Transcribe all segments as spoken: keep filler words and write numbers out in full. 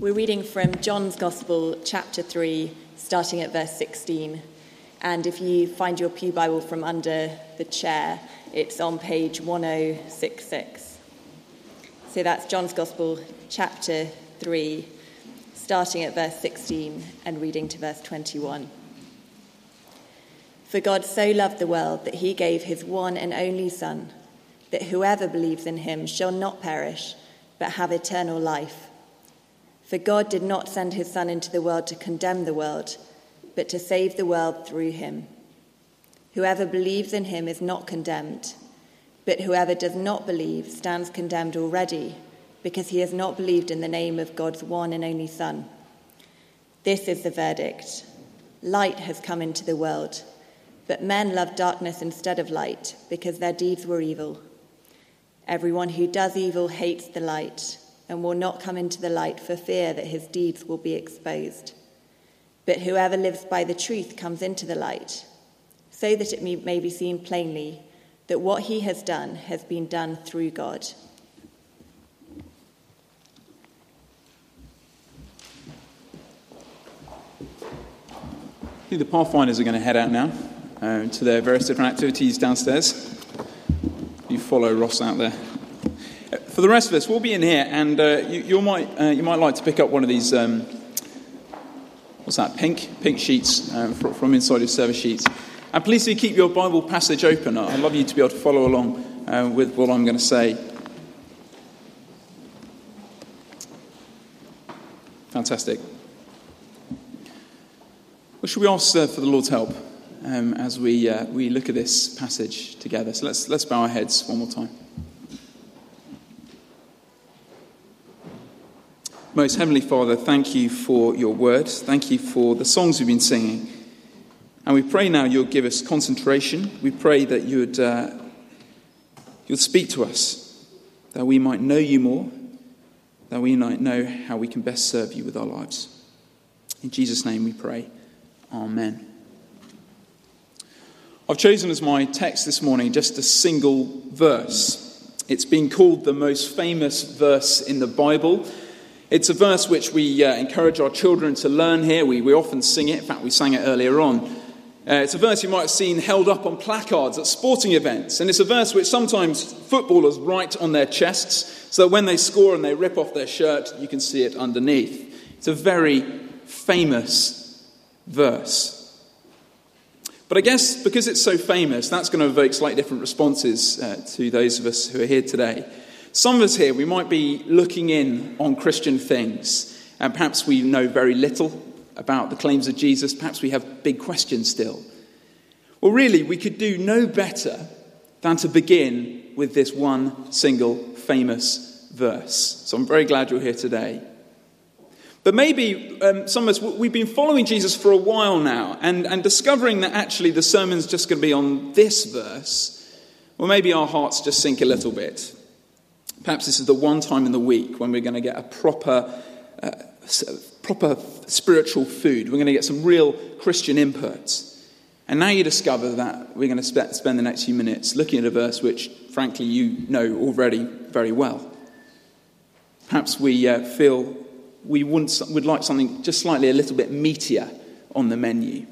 We're reading from John's Gospel, chapter three, starting at verse sixteen. And if you find your pew Bible from under the chair, it's on page one oh six six. So that's John's Gospel, chapter three, starting at verse sixteen and reading to verse twenty-one. For God so loved the world that he gave his one and only Son, that whoever believes in him shall not perish, but have eternal life. For God did not send his Son into the world to condemn the world, but to save the world through him. Whoever believes in him is not condemned, but whoever does not believe stands condemned already, because he has not believed in the name of God's one and only Son. This is the verdict. Light has come into the world, but men love darkness instead of light, because their deeds were evil. Everyone who does evil hates the light, and will not come into the light for fear that his deeds will be exposed. But whoever lives by the truth comes into the light, so that it may be seen plainly that what he has done has been done through God. I think the Pathfinders are going to head out now uh, to their various different activities downstairs. You follow Ross out there. For the rest of us, we'll be in here, and uh, you, you might uh, you might like to pick up one of these. Um, what's that? Pink pink sheets uh, from, from inside your service sheets. And please do keep your Bible passage open. I'd love you to be able to follow along uh, with what I'm going to say. Fantastic. Well, should we ask uh, for the Lord's help um, as we uh, we look at this passage together? So let's let's bow our heads one more time. Most Heavenly Father, thank you for your word. Thank you for the songs we've been singing. And we pray now you'll give us concentration. We pray that you'd, uh, you'd speak to us, that we might know you more, that we might know how we can best serve you with our lives. In Jesus' name we pray. Amen. I've chosen as my text this morning just a single verse. It's been called the most famous verse in the Bible. It's a verse which we uh, encourage our children to learn here. We, we often sing it. In fact, we sang it earlier on. Uh, it's a verse you might have seen held up on placards at sporting events. And it's a verse which sometimes footballers write on their chests so that when they score and they rip off their shirt, you can see it underneath. It's a very famous verse. But I guess because it's so famous, that's going to evoke slightly different responses uh, to those of us who are here today. Some of us here, we might be looking in on Christian things, and perhaps we know very little about the claims of Jesus. Perhaps we have big questions still. Well, really, we could do no better than to begin with this one single famous verse. So I'm very glad you're here today. But maybe um, some of us, we've been following Jesus for a while now, and, and discovering that actually the sermon's just going to be on this verse, well, maybe our hearts just sink a little bit. Perhaps this is the one time in the week when we're going to get a proper, uh, proper spiritual food. We're going to get some real Christian input. And now you discover that we're going to spe- spend the next few minutes looking at a verse which, frankly, you know already very well. Perhaps we uh, feel we would like something just slightly a little bit meatier on the menu.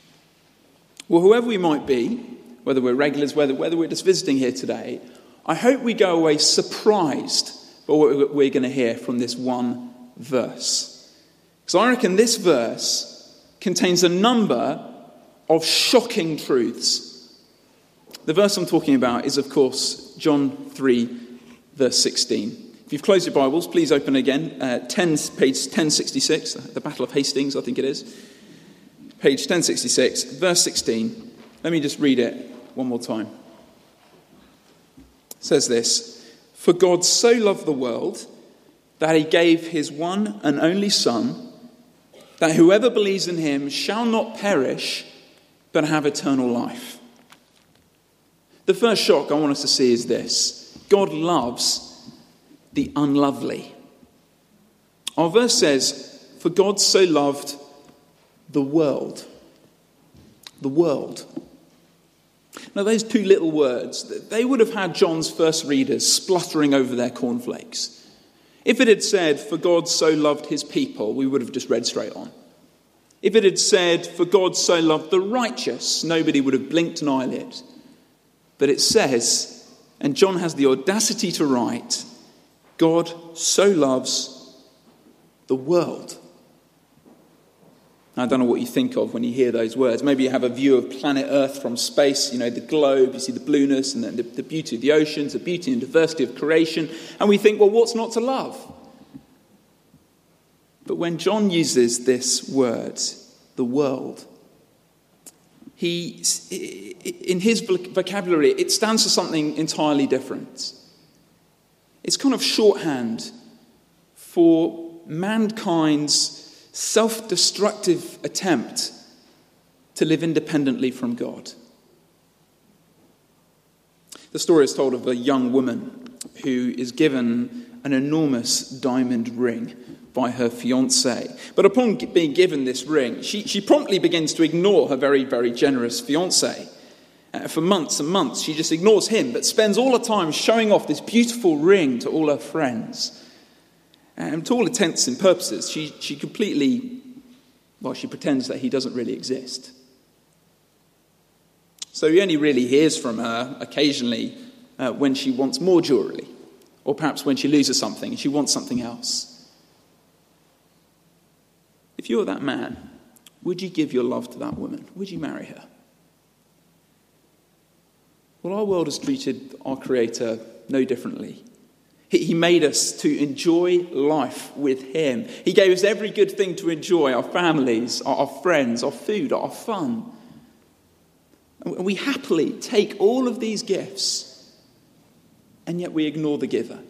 Well, whoever we might be, whether we're regulars, whether, whether we're just visiting here today, I hope we go away surprised by what we're going to hear from this one verse. Because I reckon this verse contains a number of shocking truths. The verse I'm talking about is, of course, John three, verse sixteen. If you've closed your Bibles, please open again. Uh, ten, page ten sixty-six, the Battle of Hastings, I think it is. Page ten sixty-six, verse sixteen. Let me just read it one more time. It says this: "For God so loved the world that he gave his one and only Son, that whoever believes in him shall not perish, but have eternal life." The first shock I want us to see is this: God loves the unlovely. Our verse says, "For God so loved the world." The world. Now, those two little words, they would have had John's first readers spluttering over their cornflakes. If it had said, for God so loved his people, we would have just read straight on. If it had said, for God so loved the righteous, nobody would have blinked an eyelid. But it says, and John has the audacity to write, God so loves the world. I don't know what you think of when you hear those words. Maybe you have a view of planet Earth from space, you know, the globe, you see the blueness and the, the beauty of the oceans, the beauty and diversity of creation, and we think, well, what's not to love? But when John uses this word, the world, he, in his vocabulary, it stands for something entirely different. It's kind of shorthand for mankind's self-destructive attempt to live independently from God. The story is told of a young woman who is given an enormous diamond ring by her fiancé. But upon being given this ring, she, she promptly begins to ignore her very, very generous fiancé. Uh, for months and months, she just ignores him, but spends all the time showing off this beautiful ring to all her friends. And to all intents and purposes, she, she completely, well, she pretends that he doesn't really exist. So he only really hears from her occasionally uh, when she wants more jewellery, or perhaps when she loses something and she wants something else. If you were that man, would you give your love to that woman? Would you marry her? Well, our world has treated our Creator no differently. He made us to enjoy life with him. He gave us every good thing to enjoy, our families, our friends, our food, our fun. And we happily take all of these gifts, and yet we ignore the giver.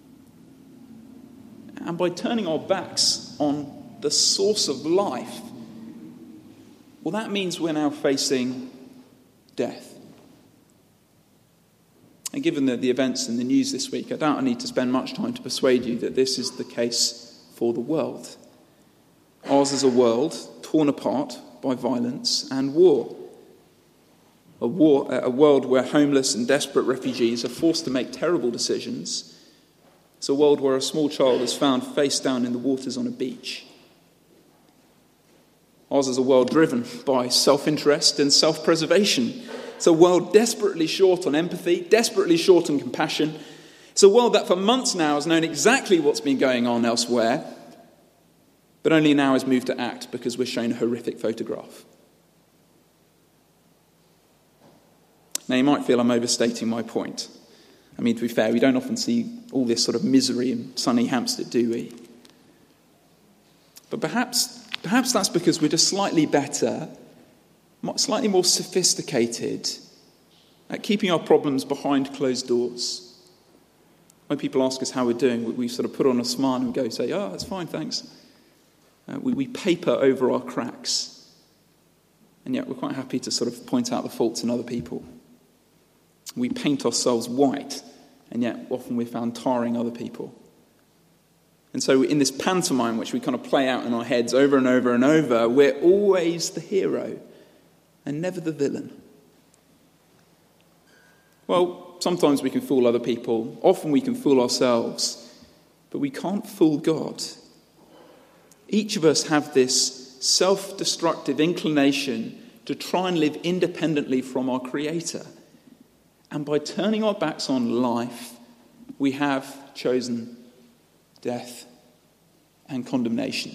And by turning our backs on the source of life, well, that means we're now facing death. And given the, the events in the news this week, I doubt I need to spend much time to persuade you that this is the case for the world. Ours is a world torn apart by violence and war. A, war, a world where homeless and desperate refugees are forced to make terrible decisions. It's a world where a small child is found face down in the waters on a beach. Ours is a world driven by self-interest and self-preservation. It's a world desperately short on empathy, desperately short on compassion. It's a world that for months now has known exactly what's been going on elsewhere, but only now is moved to act because we're shown a horrific photograph. Now, you might feel I'm overstating my point. I mean, to be fair, we don't often see all this sort of misery in sunny Hampstead, do we? But perhaps, perhaps that's because we're just slightly better, slightly more sophisticated at keeping our problems behind closed doors. When people ask us how we're doing, we, we sort of put on a smile and go, say, oh, it's fine, thanks. Uh, we, we paper over our cracks. And yet we're quite happy to sort of point out the faults in other people. We paint ourselves white, and yet often we're found tarring other people. And so in this pantomime, which we kind of play out in our heads over and over and over, we're always the hero and never the villain. Well, sometimes we can fool other people. Often we can fool ourselves. But we can't fool God. Each of us have this self-destructive inclination to try and live independently from our Creator. And by turning our backs on life, we have chosen death and condemnation.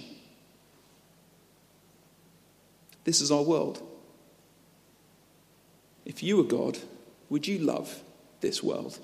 This is our world. If you were God, would you love this world?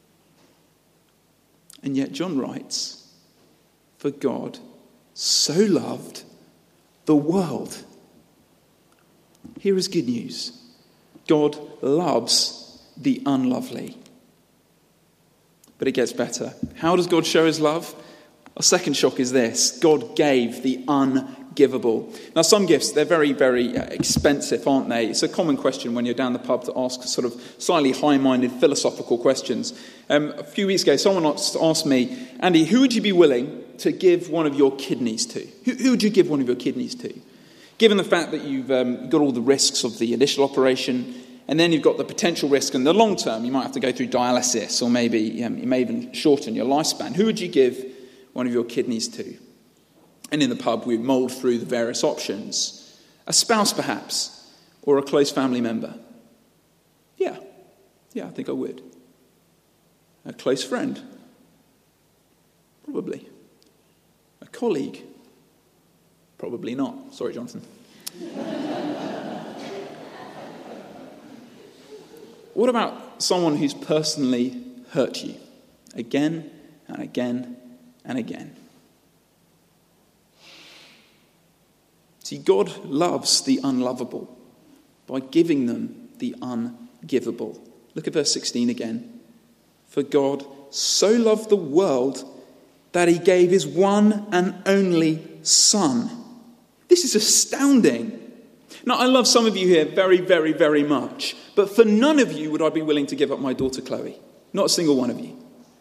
And yet John writes, for God so loved the world. Here is good news. God loves the unlovely. But it gets better. How does God show his love? Our second shock is this. God gave the ungivable. Now, some gifts, they're very, very expensive, aren't they? It's a common question when you're down the pub to ask sort of slightly high-minded philosophical questions. Um, a few weeks ago, someone asked me, Andy, who would you be willing to give one of your kidneys to? Who, who would you give one of your kidneys to? Given the fact that you've um, got all the risks of the initial operation, and then you've got the potential risk in the long term, you might have to go through dialysis, or maybe um, you may even shorten your lifespan. Who would you give one of your kidneys too. And in the pub, we mulled through the various options. A spouse, perhaps, or a close family member. Yeah, yeah, I think I would. A close friend. Probably. A colleague. Probably not. Sorry, Jonathan. What about someone who's personally hurt you again and again and again? See, God loves the unlovable by giving them the ungivable. Look at verse sixteen again. For God so loved the world that he gave his one and only Son. This is astounding. Now, I love some of you here very, very, very much. But for none of you would I be willing to give up my daughter Chloe. Not a single one of you.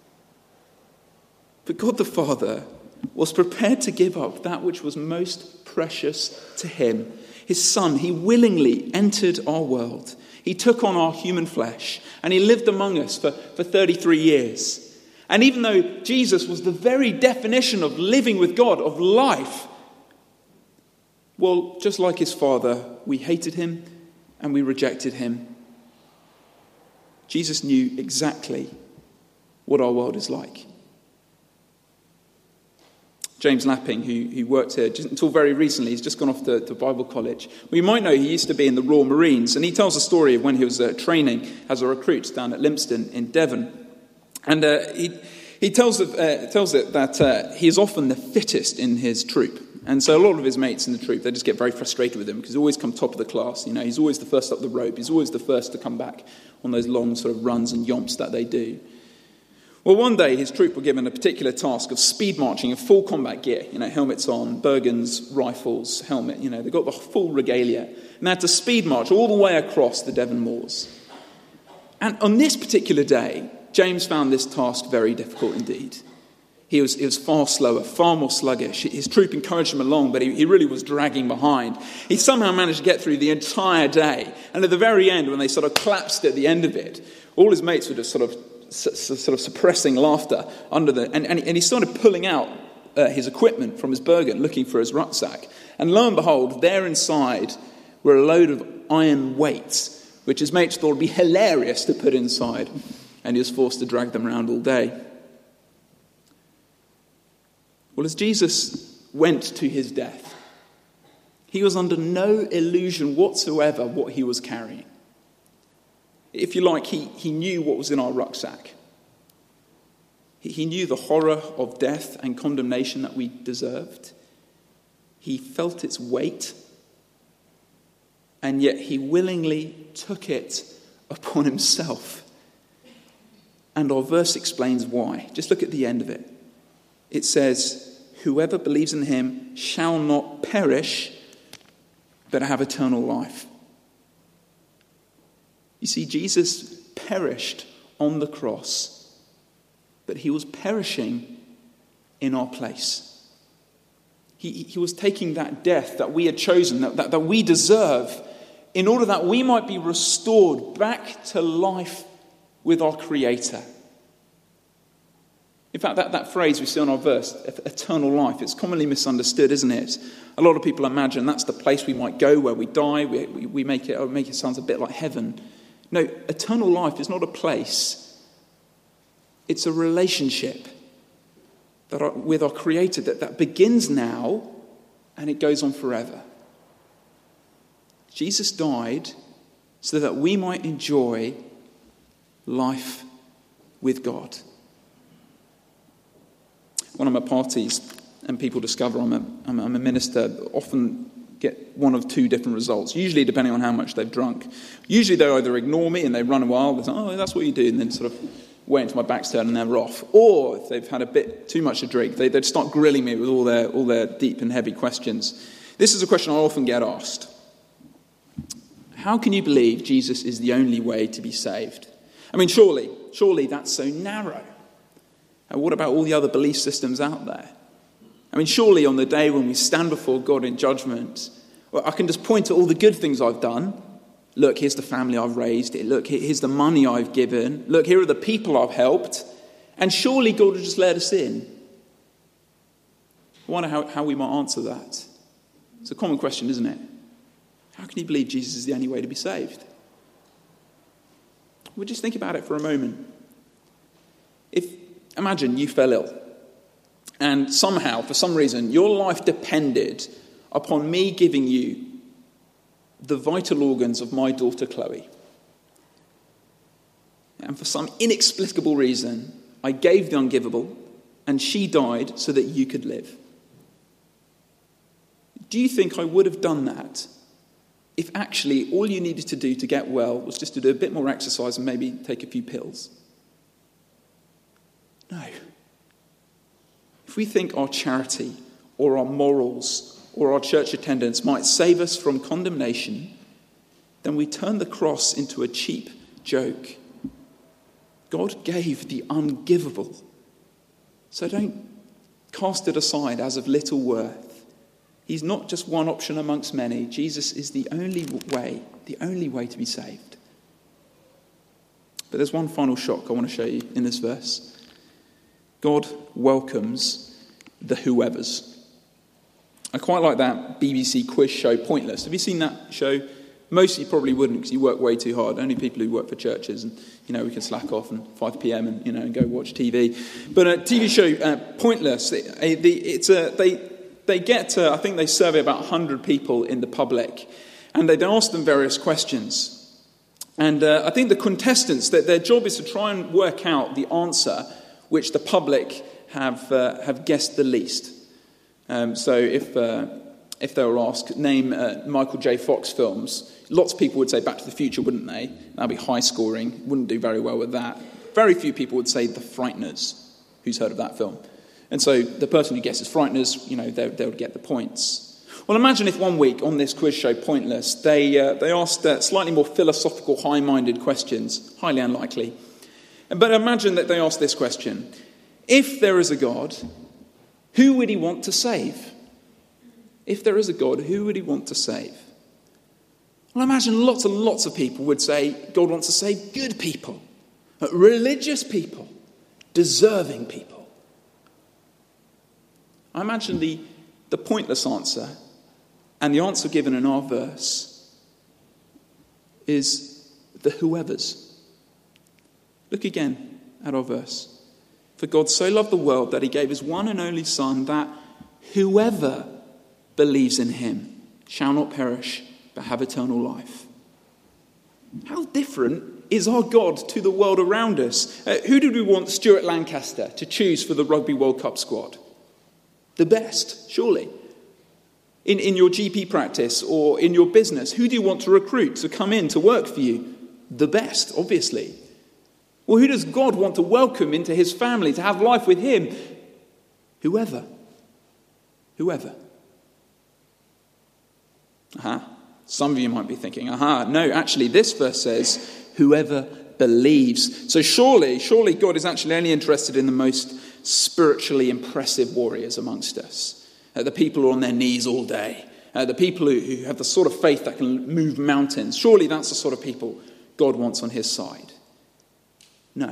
But God the Father was prepared to give up that which was most precious to him. His Son. He willingly entered our world. He took on our human flesh. And he lived among us for, for thirty-three years. And even though Jesus was the very definition of living with God, of life, well, just like his Father, we hated him and we rejected him. Jesus knew exactly what our world is like. James Lapping, who, who worked here just until very recently, he's just gone off to, to Bible college. Well, you might know he used to be in the Royal Marines, and he tells a story of when he was uh, training as a recruit down at Lympstone in Devon. And uh, he he tells it, uh, tells it that uh, he is often the fittest in his troop. And so a lot of his mates in the troop, they just get very frustrated with him because he always comes top of the class. You know, he's always the first up the rope. He's always the first to come back on those long sort of runs and yomps that they do. Well, one day his troop were given a particular task of speed marching in full combat gear. You know, helmets on, Bergens, rifles, helmet. You know, they got the full regalia. And they had to speed march all the way across the Devon moors. And on this particular day, James found this task very difficult indeed. He was, he was far slower, far more sluggish. His troop encouraged him along, but he, he really was dragging behind. He somehow managed to get through the entire day. And at the very end, when they sort of collapsed at the end of it, all his mates were just sort of sort of suppressing laughter under the... And, and, and he started pulling out uh, his equipment from his Bergen, looking for his rucksack. And lo and behold, there inside were a load of iron weights, which his mates thought would be hilarious to put inside. And he was forced to drag them around all day. Well, as Jesus went to his death, he was under no illusion whatsoever what he was carrying. If you like, he, he knew what was in our rucksack. He, he knew the horror of death and condemnation that we deserved. He felt its weight, and yet he willingly took it upon himself. And our verse explains why. Just look at the end of it. It says, whoever believes in him shall not perish, but have eternal life. You see, Jesus perished on the cross, but he was perishing in our place. He, he was taking that death that we had chosen, that, that, that we deserve, in order that we might be restored back to life with our Creator. In fact, that, that phrase we see on our verse, eternal life, it's commonly misunderstood, isn't it? A lot of people imagine that's the place we might go where we die. We, we, we make it, make it sound a bit like heaven. No, eternal life is not a place. It's a relationship that are, with our Creator that, that begins now and it goes on forever. Jesus died so that we might enjoy life with God. When I'm at parties and people discover I'm a, I'm a minister, often get one of two different results, usually depending on how much they've drunk. Usually they either ignore me and they run a while, they say, oh, that's what you do, and then sort of wait until my back's turned and they're off. Or if they've had a bit too much to drink, they, they'd start grilling me with all their, all their deep and heavy questions. This is a question I often get asked. How can you believe Jesus is the only way to be saved? I mean, surely, surely that's so narrow. And what about all the other belief systems out there? I mean, surely on the day when we stand before God in judgment, well, I can just point to all the good things I've done. Look, here's the family I've raised. Look, here's the money I've given. Look, here are the people I've helped. And surely God will just let us in. I wonder how, how we might answer that. It's a common question, isn't it? How can you believe Jesus is the only way to be saved? Well, just think about it for a moment. If, imagine you fell ill, and somehow, for some reason, your life depended upon me giving you the vital organs of my daughter Chloe. And for some inexplicable reason, I gave the ungivable, and she died so that you could live. Do you think I would have done that if actually all you needed to do to get well was just to do a bit more exercise and maybe take a few pills? No. If we think our charity or our morals or our church attendance might save us from condemnation, then we turn the cross into a cheap joke. God gave the ungivable. So don't cast it aside as of little worth. He's not just one option amongst many. Jesus is the only way, the only way to be saved. But there's one final shock I want to show you in this verse. God welcomes the whoever's. I quite like that B B C quiz show, Pointless. Have you seen that show? Most of you probably wouldn't, because you work way too hard. Only people who work for churches, and you know we can slack off and five p.m. and you know and go watch T V. But a T V show, uh, Pointless. It, it's a they. They get to, I think they survey about one hundred people in the public, and they ask them various questions. And uh, I think the contestants, that their job is to try and work out the answer which the public have uh, have guessed the least. Um, so if uh, if they were asked, name uh, Michael J. Fox films, lots of people would say Back to the Future, wouldn't they? That'd be high scoring, wouldn't do very well with that. Very few people would say The Frighteners. Who's heard of that film? And so the person who guesses Frighteners, you know, they, they would get the points. Well, imagine if one week on this quiz show, Pointless, they uh, they asked uh, slightly more philosophical, high-minded questions. Highly unlikely. But imagine that they asked this question. If there is a God, who would he want to save? If there is a God, who would he want to save? Well, imagine lots and lots of people would say God wants to save good people, religious people, deserving people. I imagine the, the pointless answer and the answer given in our verse is the whoever's. Look again at our verse. For God so loved the world that he gave his one and only Son, that whoever believes in him shall not perish but have eternal life. How different is our God to the world around us? Uh, who did we want Stuart Lancaster to choose for the Rugby World Cup squad? The best, surely. In, in your G P practice or in your business, who do you want to recruit to come in to work for you? The best, obviously. Well, who does God want to welcome into his family, to have life with him? Whoever. Whoever. Aha. Some of you might be thinking, aha, no, actually this verse says, whoever believes. So surely, surely God is actually only interested in the most spiritually impressive warriors amongst us. Uh, the people who are on their knees all day. Uh, the people who, who have the sort of faith that can move mountains. Surely that's the sort of people God wants on his side. No.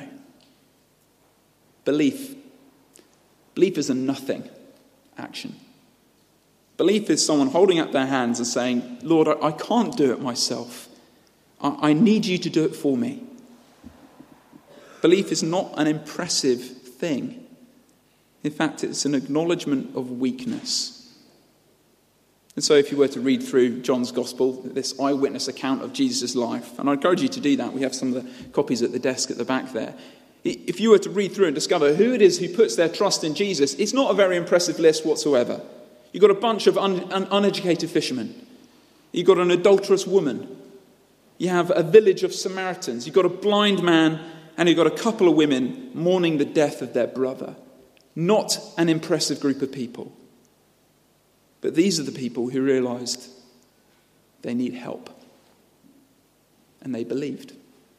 Belief. Belief is a nothing action. Belief is someone holding up their hands and saying, Lord, I, I can't do it myself. I, I need you to do it for me. Belief is not an impressive thing. In fact, it's an acknowledgement of weakness. And so if you were to read through John's Gospel, this eyewitness account of Jesus' life, and I encourage you to do that. We have some of the copies at the desk at the back there. If you were to read through and discover who it is who puts their trust in Jesus, it's not a very impressive list whatsoever. You've got a bunch of un- un- uneducated fishermen. You've got an adulterous woman. You have a village of Samaritans. You've got a blind man, and you've got a couple of women mourning the death of their brother. Not an impressive group of people. But these are the people who realized they need help. And they believed.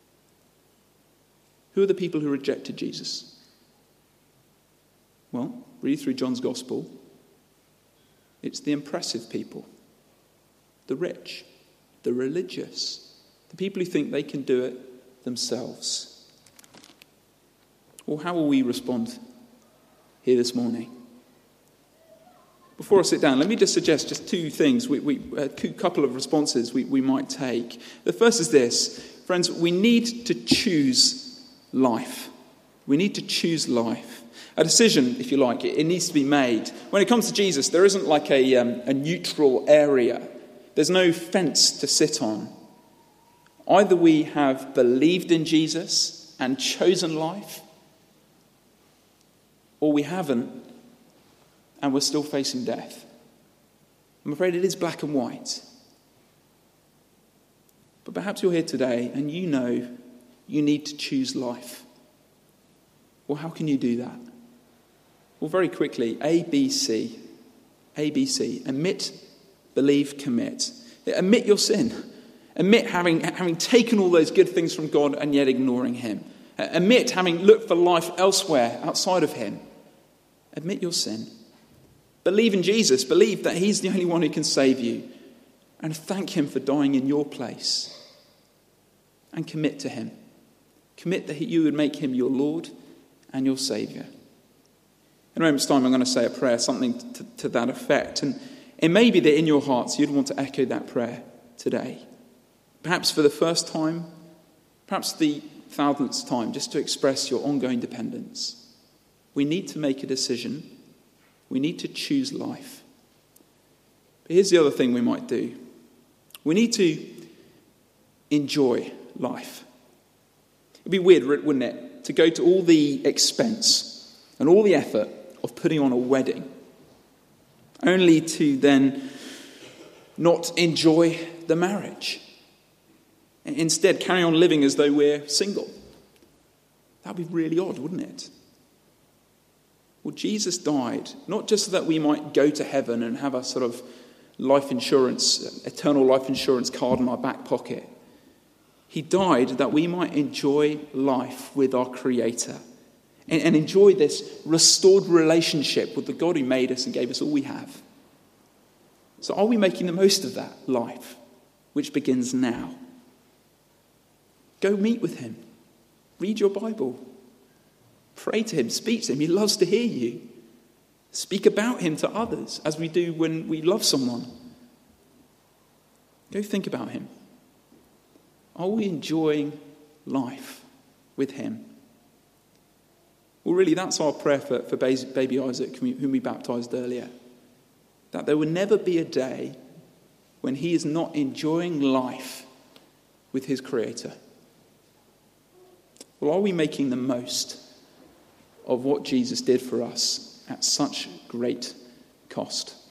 Who are the people who rejected Jesus? Well, read through John's Gospel. It's the impressive people. The rich. The religious. The people who think they can do it themselves. Well, how will we respond here this morning? Before I sit down, let me just suggest just two things, we, we, a couple of responses we, we might take. The first is this. Friends, we need to choose life. We need to choose life. A decision, if you like, it, it needs to be made. When it comes to Jesus, there isn't like a, um, a neutral area. There's no fence to sit on. Either we have believed in Jesus and chosen life, or we haven't and we're still facing death. I'm afraid it is black and white. But perhaps you're here today and you know you need to choose life. Well, how can you do that? Well, very quickly, A, B, C. A, B, C. Admit, believe, commit. Admit your sin. Admit having, having taken all those good things from God and yet ignoring him. Admit having looked for life elsewhere outside of him. Admit your sin. Believe in Jesus. Believe that he's the only one who can save you. And thank him for dying in your place. And commit to him. Commit that you would make him your Lord and your Saviour. In a moment's time, I'm going to say a prayer, something to, to that effect. And it may be that in your hearts you'd want to echo that prayer today. Perhaps for the first time, perhaps the thousandth time, just to express your ongoing dependence. We need to make a decision. We need to choose life. But here's the other thing we might do. We need to enjoy life. It'd be weird, wouldn't it, to go to all the expense and all the effort of putting on a wedding, only to then not enjoy the marriage. Instead, carry on living as though we're single. That would be really odd, wouldn't it? Well, Jesus died, not just so that we might go to heaven and have a sort of life insurance, eternal life insurance card in our back pocket. He died that we might enjoy life with our Creator and, and enjoy this restored relationship with the God who made us and gave us all we have. So are we making the most of that life, which begins now? Go meet with him. Read your Bible. Pray to him. Speak to him. He loves to hear you. Speak about him to others as we do when we love someone. Go think about him. Are we enjoying life with him? Well, really, that's our prayer for, for baby Isaac, whom we baptized earlier. That there will never be a day when he is not enjoying life with his Creator. Well, are we making the most of what Jesus did for us at such great cost?